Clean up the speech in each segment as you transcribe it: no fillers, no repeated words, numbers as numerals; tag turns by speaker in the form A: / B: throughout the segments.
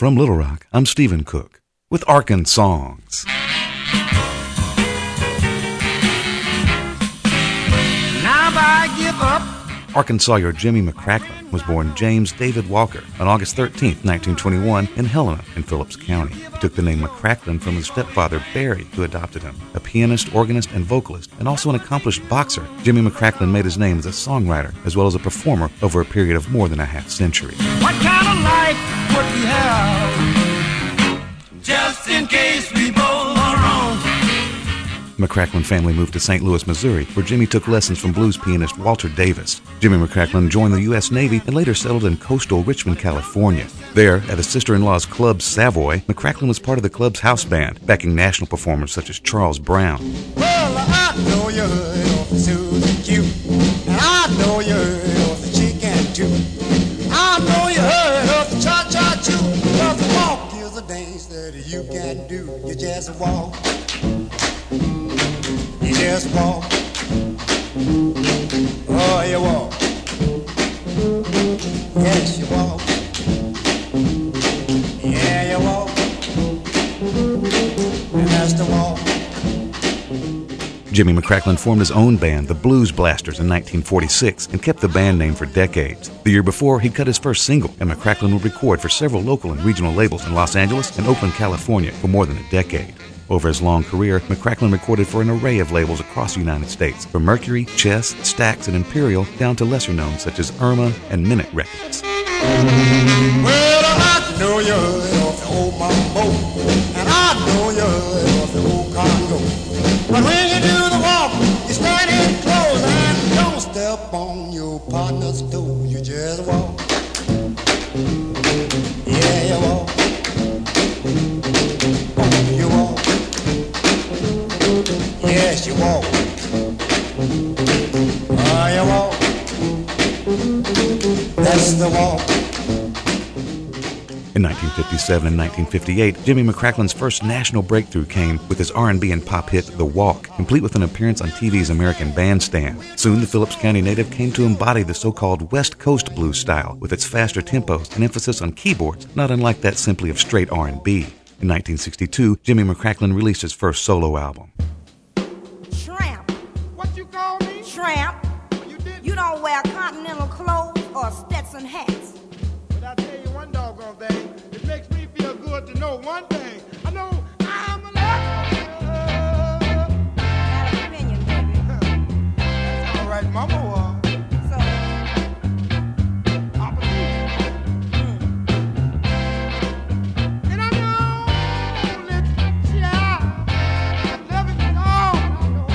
A: From Little Rock, I'm Stephen Cook with Arkansongs.
B: Now I give up.
A: Arkansawyer Jimmy McCracklin was born James David Walker on August 13, 1921, in Helena in Phillips County. He took the name McCracklin from his stepfather, Barry, who adopted him. A pianist, organist, and vocalist, and also an accomplished boxer, Jimmy McCracklin made his name as a songwriter as well as a performer over a period of more than a half-century.
B: What kind of life would we have? Just in case we both are wrong.
A: McCracklin family moved to St. Louis, Missouri, where Jimmy took lessons from blues pianist Walter Davis. Jimmy McCracklin joined the U.S. Navy and later settled in coastal Richmond, California. There, at his sister-in-law's club Savoy, McCracklin was part of the club's house band, backing national performers such as Charles Brown.
C: Well, I know you heard of the Susan Q, and I know you heard of the chicken too. I know you heard of the cha-cha-choo, but the walk is a dance that you can do. You just walk. You just walk. Oh, you walk. Yes, you walk. Yeah, you walk. And that's the walk.
A: Jimmy McCracklin formed his own band, the Blues Blasters, in 1946 and kept the band name for decades. The year before, he'd cut his first single, and McCracklin would record for several local and regional labels in Los Angeles and Oakland, California for more than a decade. Over his long career, McCracklin recorded for an array of labels across the United States, from Mercury, Chess, Stax, and Imperial, down to lesser known such as Irma and Minute Records.
C: Well, I know you heard of the old mambo, and I know you heard of the old Congo. But when you do the walk, you stand in close and don't step on your partner's toe. You just walk. Yeah, you walk. Oh, you walk. Yes, you walk. Oh, you walk. That's the walk.
A: In 1957 and 1958, Jimmy McCracklin's first national breakthrough came with his R&B and pop hit, The Walk, complete with an appearance on TV's American Bandstand. Soon, the Phillips County native came to embody the so-called West Coast blues style, with its faster tempos and emphasis on keyboards, not unlike that simply of straight R&B. In 1962, Jimmy McCracklin released his first solo album.
D: Tramp.
B: What you call me?
D: Tramp.
B: You did.
D: You don't wear continental clothes or Stetson hats.
B: But I tell you one doggone thing. It makes me feel good to know one thing. I know I'm alive.
D: Got an opinion, baby.
B: That's all right, Mama.
D: So,
B: Papa too. And I know that child, I love it all. I know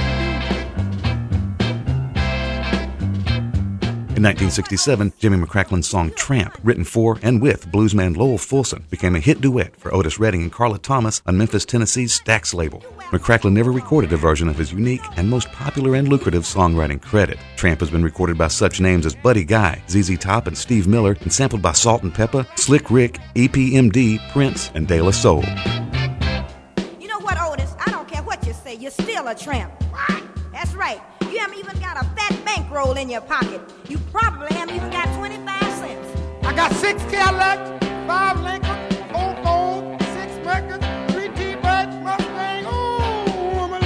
A: In 1967, Jimmy McCracklin's song Tramp, written for and with bluesman Lowell Fulson, became a hit duet for Otis Redding and Carla Thomas on Memphis, Tennessee's Stax label. McCracklin never recorded a version of his unique and most popular and lucrative songwriting credit. Tramp has been recorded by such names as Buddy Guy, ZZ Top, and Steve Miller, and sampled by Salt and Pepper, Slick Rick, EPMD, Prince, and De La Soul.
D: you know what, Otis? I don't care what you say. You're still a tramp.
B: What?
D: That's right. You haven't even got a fat bankroll in your pocket. You probably haven't even got 25 cents.
B: I got 6 Cadillac, 5 Lincoln, 4 Ford, 6 Mercury, 3 T-Birds, Mustang. Ooh, I'm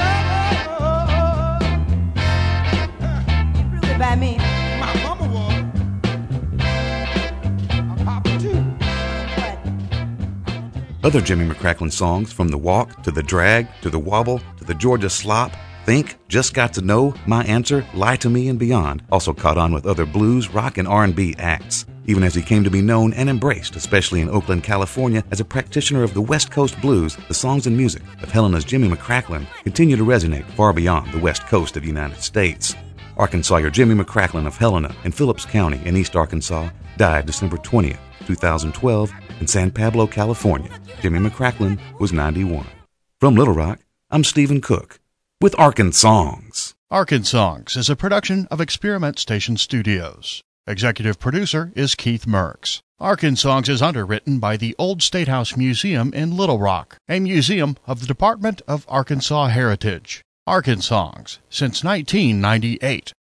B: alive.
D: You proved it by me.
B: My mama was. My papa too.
D: But
A: Other Jimmy McCracklin songs, from The Walk to The Drag to The Wobble to The Georgia Slop, Think, Just Got to Know, My Answer, Lie to Me, and beyond, also caught on with other blues, rock, and R&B acts. Even as he came to be known and embraced, especially in Oakland, California, as a practitioner of the West Coast blues, the songs and music of Helena's Jimmy McCracklin continue to resonate far beyond the West Coast of the United States. Arkansawyer Jimmy McCracklin of Helena in Phillips County in East Arkansas died December 20th, 2012 in San Pablo, California. Jimmy McCracklin was 91. From Little Rock, I'm Stephen Cook with Arkansongs.
E: Arkansongs is a production of Experiment Station Studios. Executive producer is Keith Merks. Arkansongs is underwritten by the Old State House Museum in Little Rock, a museum of the Department of Arkansas Heritage. Arkansongs since 1998.